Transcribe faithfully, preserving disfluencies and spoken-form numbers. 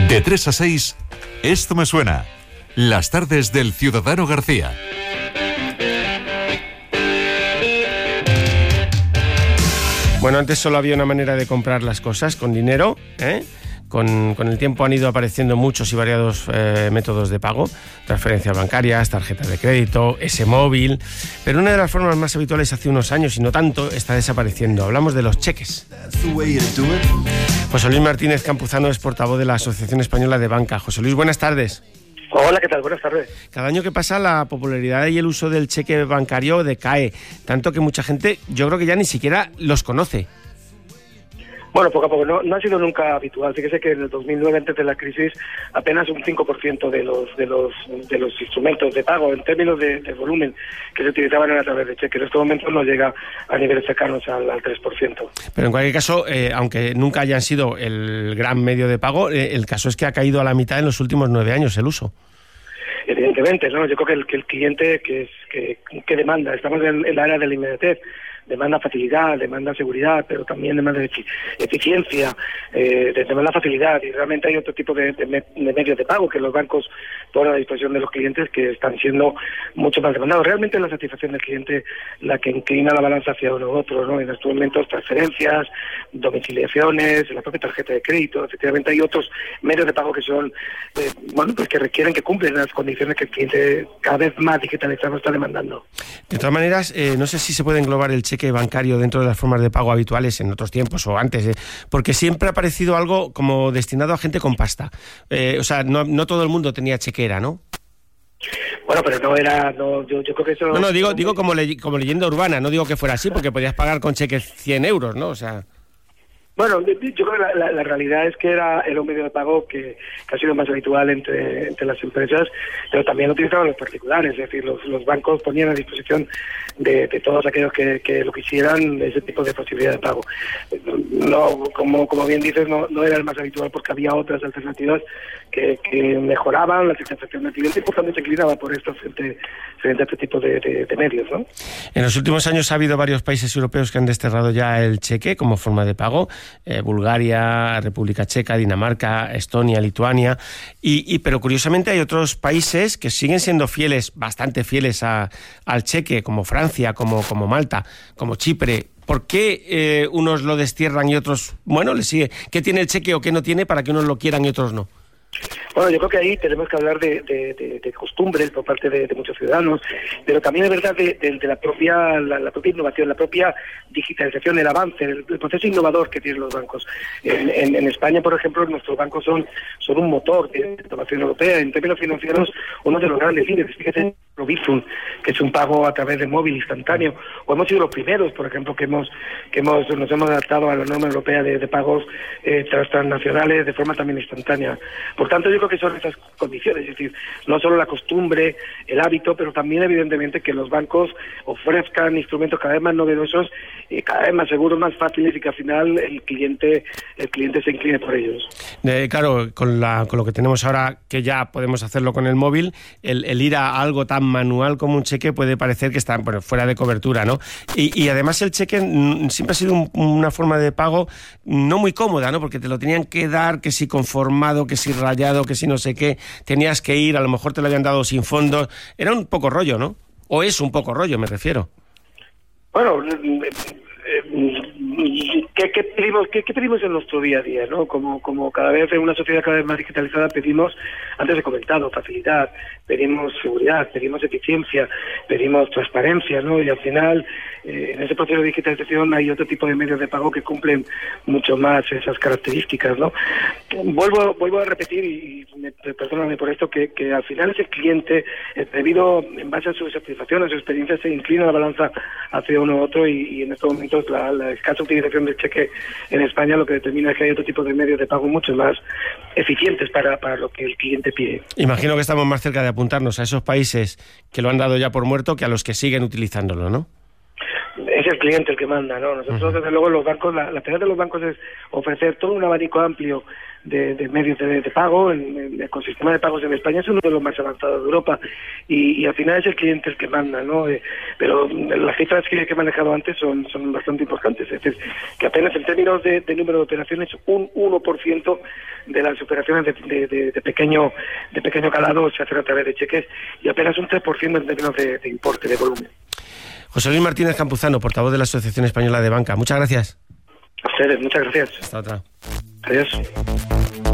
De tres a seis, Esto me suena. Las tardes del Ciudadano García. Bueno, antes solo había una manera de comprar las cosas, con dinero, ¿eh? Con, con el tiempo han ido apareciendo muchos y variados eh, métodos de pago, transferencias bancarias, tarjetas de crédito, ese móvil, pero una de las formas más habituales hace unos años, y no tanto, está desapareciendo. Hablamos de los cheques. José Luis Martínez Campuzano es portavoz de la Asociación Española de Banca. José Luis, buenas tardes. Hola, ¿qué tal? Buenas tardes. Cada año que pasa la popularidad y el uso del cheque bancario decae, tanto que mucha gente, yo creo que ya ni siquiera los conoce. Bueno, poco a poco, no, no ha sido nunca habitual. Fíjese que en el dos mil nueve, antes de la crisis, apenas un cinco por ciento de los de los de los instrumentos de pago, en términos de, de volumen, que se utilizaban a través de cheques. En estos momentos no llega a niveles cercanos al, al tres por ciento. Pero en cualquier caso, eh, aunque nunca hayan sido el gran medio de pago, eh, el caso es que ha caído a la mitad en los últimos nueve años el uso. Evidentemente, ¿no? Yo creo que el, que el cliente que, es, que, que demanda, estamos en, en la era de la inmediatez, demanda facilidad, demanda seguridad, pero también demanda eficiencia, eh, demanda facilidad, y realmente hay otro tipo de, de, de medios de pago que los bancos ponen a disposición de los clientes que están siendo mucho más demandados. Realmente la satisfacción del cliente la que inclina la balanza hacia uno u otro, ¿no? En estos momentos transferencias, domiciliaciones, la propia tarjeta de crédito. Efectivamente hay otros medios de pago que son, eh, bueno, pues que requieren, que cumplen las condiciones que el cliente cada vez más digitalizado está demandando. De todas maneras, eh, no sé si se puede englobar el cheque bancario dentro de las formas de pago habituales en otros tiempos o antes, eh, porque siempre ha parecido algo como destinado a gente con pasta. Eh, o sea, no, no todo el mundo tenía chequera, ¿no? Bueno, pero no era, no, yo, yo creo que eso... No, no, digo, digo como, le, como leyenda urbana, no digo que fuera así, porque podías pagar con cheques cien euros, ¿no? O sea... Bueno, yo creo que la, la, la realidad es que era, era un medio de pago que, que ha sido más habitual entre, entre las empresas, pero también lo utilizaban los particulares, es decir, los, los bancos ponían a disposición de, de todos aquellos que, que lo quisieran ese tipo de posibilidad de pago. No, como, como bien dices, no, no era el más habitual porque había otras alternativas que, que mejoraban la satisfacción del cliente y por tanto se inclinaba por esto frente, frente a este tipo de, de, de medios, ¿no? En los últimos años ha habido varios países europeos que han desterrado ya el cheque como forma de pago. Eh, Bulgaria, República Checa, Dinamarca, Estonia, Lituania, y, y pero curiosamente hay otros países que siguen siendo fieles, bastante fieles a, al cheque, como Francia, como, como Malta, como Chipre. ¿Por qué eh, unos lo destierran y otros, bueno, les sigue? ¿Qué tiene el cheque o qué no tiene para que unos lo quieran y otros no? Bueno, yo creo que ahí tenemos que hablar de, de, de, de costumbres por parte de, de muchos ciudadanos, pero también es verdad de, de, de la propia la, la propia innovación, la propia digitalización, el avance, el, el proceso innovador que tienen los bancos. En, en, en España, por ejemplo, nuestros bancos son, son un motor de innovación europea. En términos financieros, uno de los grandes líderes. Fíjate, Bizum, que es un pago a través de móvil instantáneo, o hemos sido los primeros, por ejemplo, que hemos que hemos nos hemos adaptado a la norma europea de, de pagos eh, transnacionales de forma también instantánea. Por tanto, yo creo que son esas condiciones, es decir, no solo la costumbre, el hábito, pero también evidentemente que los bancos ofrezcan instrumentos cada vez más novedosos y cada vez más seguros, más fáciles, y que al final el cliente el cliente se incline por ellos. Eh, claro, con la con lo que tenemos ahora, que ya podemos hacerlo con el móvil, el, el ir a algo tan manual como un cheque puede parecer que está bueno, fuera de cobertura, ¿no? Y, y además el cheque mm, siempre ha sido un, una forma de pago no muy cómoda, ¿no? Porque te lo tenían que dar, que si conformado, que si rayado, que si no sé qué, tenías que ir, a lo mejor te lo habían dado sin fondos. Era un poco rollo, ¿no? O es un poco rollo, me refiero. Bueno, eh, eh, ¿qué, qué pedimos qué, qué pedimos en nuestro día a día, ¿no? Como, como cada vez en una sociedad cada vez más digitalizada pedimos, antes he comentado, facilidad, pedimos seguridad, pedimos eficiencia, pedimos transparencia, ¿no? Y al final, eh, en ese proceso de digitalización hay otro tipo de medios de pago que cumplen mucho más esas características, ¿no? Vuelvo vuelvo a repetir, y me, perdóname por esto, que, que al final es el cliente, debido en base a su satisfacción, a su experiencia, se inclina la balanza hacia uno u otro, y, y en estos momentos la, la escasa utilización del cheque en España lo que determina es que hay otro tipo de medios de pago mucho más eficientes para, para lo que el cliente pide. Imagino que estamos más cerca de apuntarnos a esos países que lo han dado ya por muerto que a los que siguen utilizándolo, ¿no? Es el cliente el que manda, ¿no? Nosotros, uh-huh. desde luego, los bancos, la, la tarea de los bancos es ofrecer todo un abanico amplio de, de medios de, de pago. El, el ecosistema de pagos en España es uno de los más avanzados de Europa y, y al final es el cliente el que manda, ¿no? Eh, pero las cifras que, que he manejado antes son, son bastante importantes. Es decir, que apenas en términos de, de número de operaciones, un uno por ciento de las operaciones de, de, de, de pequeño de pequeño calado se hacen a través de cheques y apenas un tres por ciento en términos de, de importe, de volumen. José Luis Martínez Campuzano, portavoz de la Asociación Española de Banca. Muchas gracias. A ustedes, muchas gracias. Hasta otra. Adiós.